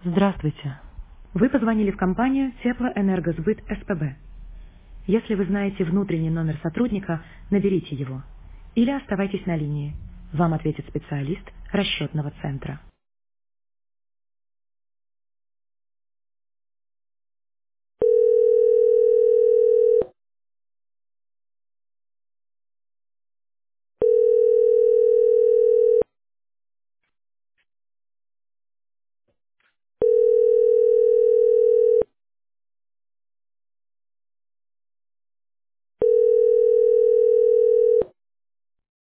Здравствуйте. Вы позвонили в компанию Теплоэнергосбыт СПБ. Если вы знаете внутренний номер сотрудника, наберите его. Или оставайтесь на линии. Вам ответит специалист расчетного центра.